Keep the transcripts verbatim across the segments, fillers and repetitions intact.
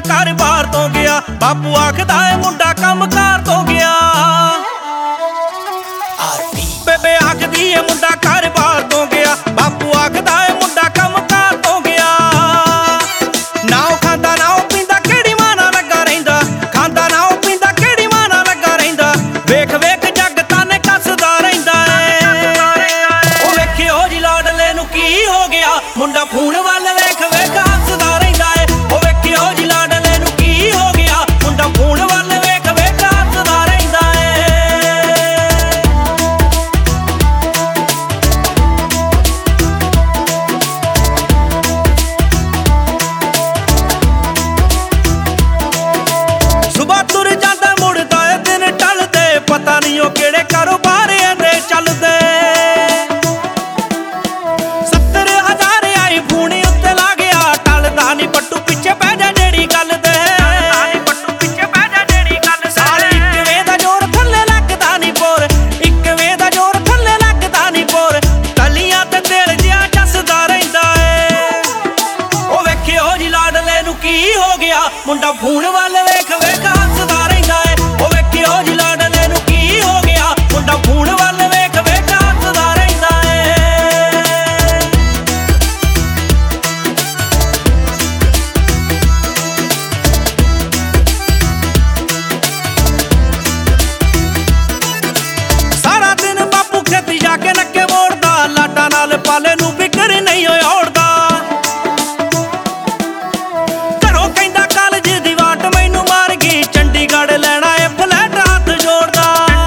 ਘਰ ਬਾਹਰ ਤੋਂ ਗਿਆ। ਬਾਪੂ ਆਖਦਾ ਏ ਮੁੰਡਾ ਕੰਮ ਕਾਰ ਤੋਂ ਗਿਆ। ਬੇਬੇ ਆਖਦੀ ਏ ਮੁੰਡਾ ਘਰ ਬਾਹਰ ਤੋਂ ਗਿਆ। ਬਾਪੂ ਆਖਦਾ ਏ ਮੁੰਡਾ ਕੰਮ ਕਾਰ ਤੋਂ ਗਿਆ। ਨਾ ਉਹ ਖਾਂਦਾ ਨਾ ਉਹ ਪੀਂਦਾ, ਕਿਹੜੀ ਮਾਂ ਨਾਲ ਲੱਗਾ ਰਹਿੰਦਾ। ਖਾਂਦਾ ਨਾ ਉਹ ਪੀਂਦਾ, ਕਿਹੜੀ ਮਾਂ ਨਾਲ ਲੱਗਾ ਰਹਿੰਦਾ। ਵੇਖ ਵੇਖ ਜੱਗ ਤਾਨੇ ਕੱਸਦਾ ਰਹਿੰਦਾ ਏ। ਉਹ ਵੇਖਿਓ ਜੀ ਲਾਡਲੇ ਨੂੰ ਕੀ ਹੋ ਗਿਆ, ਮੁੰਡਾ ਫੋਨ ਵੱਲ ਵੇਖ ਵੇਖ ਹੱਸਦਾ ਰਹਿੰਦਾ ਏ। ਉਹ ਵੇਖਿਓ ਜੀ ਲਾਡਲੇ ਨੂੰ ਕੀ ਹੋ ਗਿਆ, ਮੁੰਡਾ ਫੋਨ ਵੱਲ ਵੇਖ ਵੇਖ ਹੱਸਦਾ ਰਹਿੰਦਾ ਏ। ਸੁਬਹ ਤੁਰ ਜਾਂਦਾ ਮੁੜਦਾ ਏ ਦਿਨ ਢਲਦੇ, ਪਤਾ ਨਹੀਂ ਉਹ ਕਿਹੜੇ ਕਾਰੋਬਾਰ ਇਹਦੇ ਚੱਲਦੇ। ਸੱਤਰ ਹਜ਼ਾਰ ਆਈ ਫੋਨ ਉੱਤੇ ਲਾ ਗਿਆ, ਟਲਦਾ ਨਹੀਂ ਪੱਟੂ ਪਿੱਛੇ ਪੈ ਜਾ ਜਿਹੜੀ ਗੱਲ ਤੇ। ਸਾਲ ਇੱਕਵੇਂ ਦਾ ਜ਼ੋਰ ਥੱਲੇ ਲੱਗਦਾ ਨਹੀਂ ਪੋਰ, ਇੱਕਵੇਂ ਦਾ ਜ਼ੋਰ ਥੱਲੇ ਲੱਗਦਾ ਨਹੀਂ ਪੋਰ। ਟੱਲੀਆਂ ਤੇ ਦਿਲ ਜਿਹਾ ਚੱਸਦਾ ਰਹਿੰਦਾ ਏ। ਉਹ ਵੇਖਿਓ ਜੀ ਲਾਡਲੇ ਨੂੰ ਕੀ ਹੋ ਗਿਆ, ਮੁੰਡਾ ਫੋਨ ਵੱਲ ਵੇਖ ਵੇਖ ਹੱਸਦਾ ਰਹਿੰਦਾ ਏ। ਉਹ ਵੇਖਿਓ ਜੀ ਲਾਡਲੇ ਨੂੰ ਕੀ ਹੋ ਗਿਆ, ਮੁੰਡਾ ਫੋਨ ਵੱਲ ਵੇਖ ਵੇਖ ਹੱਸਦਾ ਰਹਿੰਦਾ ਏ। ਸਾਰਾ ਦਿਨ ਬਾਪੂ ਖੇਤੀ ਜਾ ਕੇ ਨੱਕੇ ਮੋੜਦਾ, ਲਾਡਾਂ ਨਾਲ ਪਾਲੇ ਨੂੰ ਫਿਕਰ ਨਹੀਂ ਹੋਇਆ ਔੜਦਾ। ਘਰੋਂ ਕਹਿੰਦਾ ਕਾਲਜ ਦੀ ਵਾਟ ਮੈਨੂੰ ਮਾਰ ਗਈ, ਚੰਡੀਗੜ੍ਹ ਲੈਣਾ ਏ ਫਲੈਟ ਹੱਥ ਜੋੜਦਾ।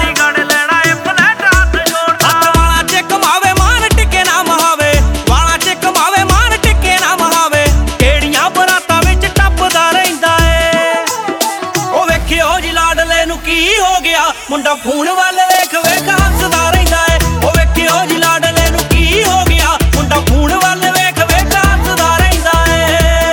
ਹੱਥ ਵਾਲਾਂ 'ਚ ਕਮਾਵੇ ਮਾਨ ਟਿੱਕੇ ਨਾ ਮਹਾਵੇ, ਵਾਲਾਂ 'ਚ ਕਮਾਵੇ ਮਾਨ ਟਿੱਕੇ ਨਾ ਮਹਾਵੇ। ਕਿਹੜੀਆਂ ਬਰਾਤਾਂ ਵਿੱਚ ਟੱਪਦਾ ਰਹਿੰਦਾ ਏ। ਉਹ ਵੇਖਿਓ ਜੀ ਲਾਡਲੇ ਨੂੰ ਕੀ ਹੋ ਗਿਆ, ਮੁੰਡਾ ਫੋਨ ਵੱਲ ਵੇਖ ਵੇਖ ਹੱਸਦਾ ਰਹਿੰਦਾ ਏ। ਉਹ ਵੇਖਿਓ ਜੀ ਲਾਡਲੇ ਨੂੰ ਕੀ ਹੋ ਗਿਆ, ਮੁੰਡਾ ਫੋਨ ਵੱਲ ਵੇਖ ਵੇਖ ਹੱਸਦਾ ਰਹਿੰਦਾ ਏ।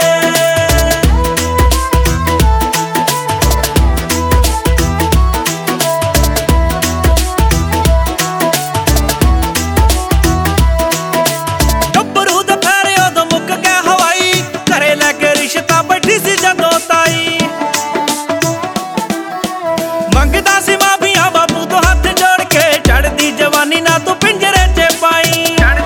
ਗੱਭਰੂ ਦੁਪਹਿਰੇ ਉਦੋਂ ਮੁੱਕ ਗਿਆ ਹਵਾਈ, ਘਰੇ ਲੈ ਕੇ ਰਿਸ਼ਤਾ ਬੈਠੀ ਸੀ ਜਦੋਂ ਤਾਈ। ਮੰਗਦਾ ਸੀ ਮਾਫੀਆਂ ਬਾਪੂ ਤੋਂ ਹੱਥ ਜੋੜ ਕੇ, ਚੜਦੀ ਜਵਾਨੀ ਨਾ ਤੂੰ ਪਿੰਜਰੇ 'ਚ ਪਾਈ।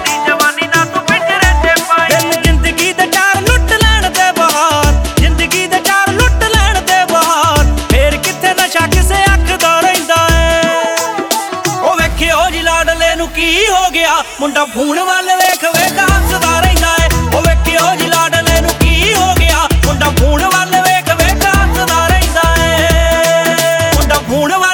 ਦਿਨ ਜ਼ਿੰਦਗੀ ਦੇ ਚਾਰ ਲੁੱਟ ਲੈਣ ਦੇ ਬਹਾਰ, ਜ਼ਿੰਦਗੀ ਦੇ ਚਾਰ ਲੁੱਟ ਲੈਣ ਦੇ ਬਹਾਰ। ਫੇਰ ਕਿੱਥੇ ਨਸ਼ਾ ਕਿਸੇ ਅੱਖ ਦਾ ਰਹਿੰਦਾ ਏ। ਉਹ ਵੇਖਿਓ ਜੀ ਲਾਡਲੇ ਨੂੰ ਕੀ ਹੋ ਗਿਆ, ਮੁੰਡਾ ਫੋਨ ਵੱਲ ਵੇਖ ਵੇਖ ਹੱਸਦਾ ਰਹਿੰਦਾ ਏ। ਉਹ ਵੇਖਿਓ ਜੀ ਲਾਡਲੇ ਨੂੰ ਕੀ ਹੋ ਗਿਆ, ਮੁੰਡਾ ਫੋਨ ਵੱਲ ਵੇਖ ਵੇਖ ਹੱਸਦਾ ਰਹਿੰਦਾ ਏ। ਮੁੰਡਾ ਫੋਨ ਵੱਲ